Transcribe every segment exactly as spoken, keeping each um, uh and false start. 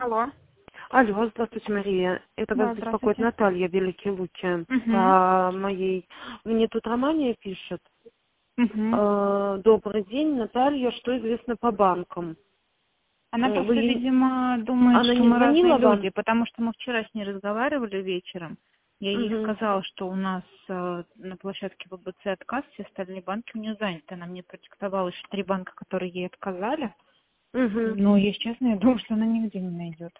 Алло. Алло, здравствуйте, Мария. Это вас Да, беспокоит здравствуйте. Наталья, Великие Луки. Угу. По моей... Мне тут Романия пишет. Угу. Э, Добрый день, Наталья. Что известно по банкам? Она Э, Вы... просто, ей- видимо, думает, Она что не мы разные звонила вам? люди, потому что мы вчера с ней разговаривали вечером. Я ей Угу. сказала, что у нас э, на площадке ВБЦ отказ, все остальные банки у нее заняты. Она мне продиктовала еще три банка, которые ей отказали. Угу. Но, если честно, я думаю, что она нигде не найдет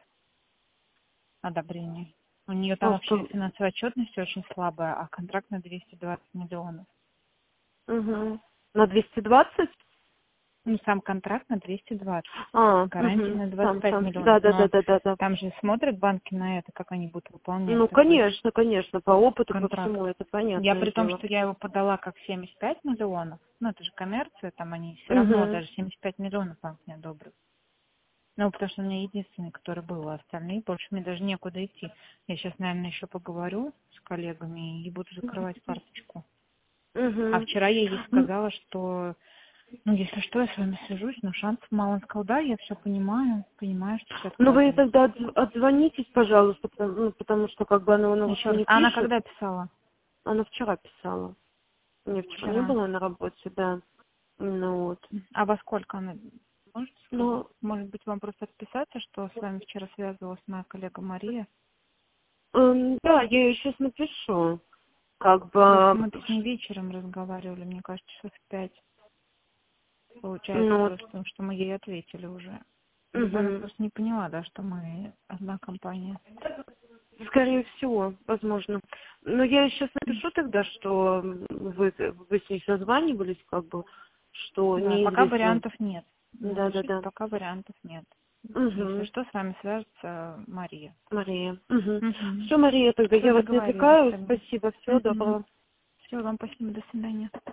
одобрения. У нее там вообще Просто... финансовая отчетность очень слабая, а контракт на двести двадцать миллионов. Угу. На двести двадцать? Ну, сам контракт на двести двадцать. А, Гарантия угу. на двадцать Там, пять там. миллионов. Да, да, да, Но да, да, да. там же смотрят банки на это, как они будут выполнять Ну, такой конечно, конечно, по опыту, по контракт. всему, это Я понятное при том, дело. что я его подала как семьдесят пять миллионов, ну это же коммерция, там они все равно Угу. даже семьдесят пять миллионов банк не одобрит. Ну, потому что у меня единственный, который был, а остальные больше мне даже некуда идти. Я сейчас, наверное, еще поговорю с коллегами и буду закрывать карточку. А Угу. вчера я ей сказала, что ну, если что, я с вами свяжусь, но шансов мало. Он сказал, да, я все понимаю, понимаю, что все Ну, вы отказываются. тогда отз- отзвонитесь, пожалуйста, потому, ну, потому что как бы она у нас Еще раз. не А она пишет. когда писала? Она вчера писала. Мне вчера не Вчера. было на работе, да. Ну вот. А во сколько она? Можете сказать? Ну, Может быть, вам просто отписаться, что с вами вчера связывалась моя коллега Мария? эм, да, я ей сейчас напишу. Как Просто бы, мы с ней вечером разговаривали, мне кажется, часов в пять. Получается ну вот. просто, что мы ей ответили уже. Либо она Мгм. просто не поняла, да, что мы одна компания. Скорее всего, возможно. Но я сейчас напишу тогда, что вы, вы с ней созванивались, как бы, что Да, пока неизвестно. вариантов нет. Да, да, Напишите, да. пока вариантов нет. Если Угу. что, с вами свяжется Мария. Мария. Угу. Угу. Все, Мария, тогда Все, я вас не договорились отвлекаю. тогда. Спасибо, всего Угу. доброго. Все, вам спасибо, до свидания.